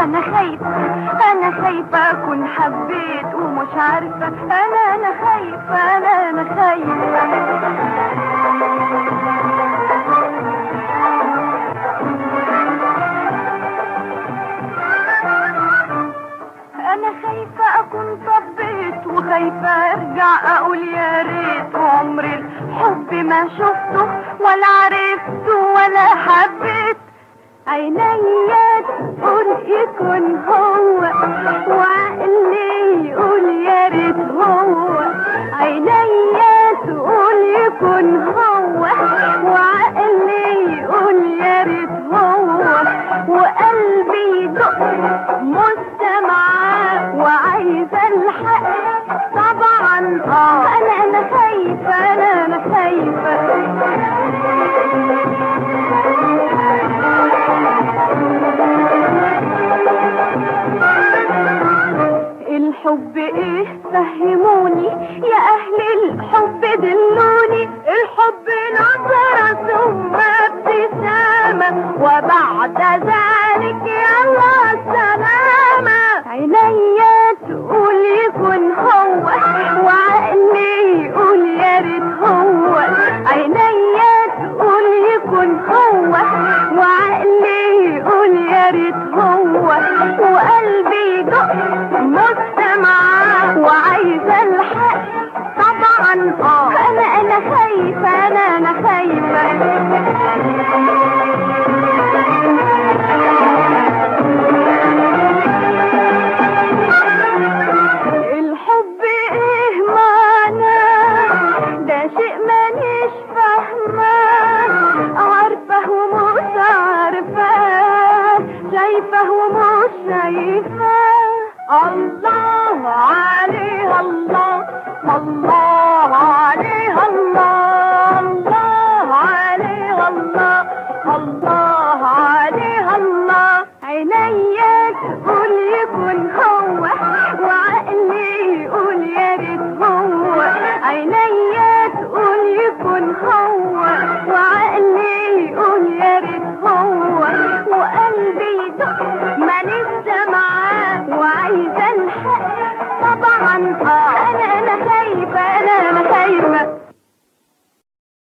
انا خايفة اكون حبيت ومش عارفة. انا خايفة انا خايفة. انا خايفة اكون طبيت وخايفة ارجع اقول يا ريت، وعمري الحب ما شفته ولا عرفته ولا حبيت. عينيا تقول يكون هو وعقلي يقول يا ريت هو. عينيا تقول يكون هو وعقلي يقول يا ريت هو، وقلبي يدق مستمعة وعايزة الحق طبعا. انا خايفة انا خايفة. الحب ايه فهموني يا اهل الحب دلوني. الحب نظرة ثم ابتسامة وبعد ذلك يلا السلامة. عينيا تقول يكون هو وعقلي يقول يا ريت هو. عينيا تقول يكون هو وعقلي يقول يا ريت هو، وقلبي يدق مستمعة وعايزة الحق طبعا. انا خايفة انا خايفة. الحب ايه معناه؟ ده شيء مانيش فاهماه، عارفة ومش عارفة، شايفة ومش شايفة. الله عليها الله، الله عليها الله، الله عليها الله، الله عليها الله. عينيا تقول يكون هو وعقلي يقول يا ريت هو. عينيا تقول يكون هو وعقلي يقول يا ريت هو، وقلبي يدق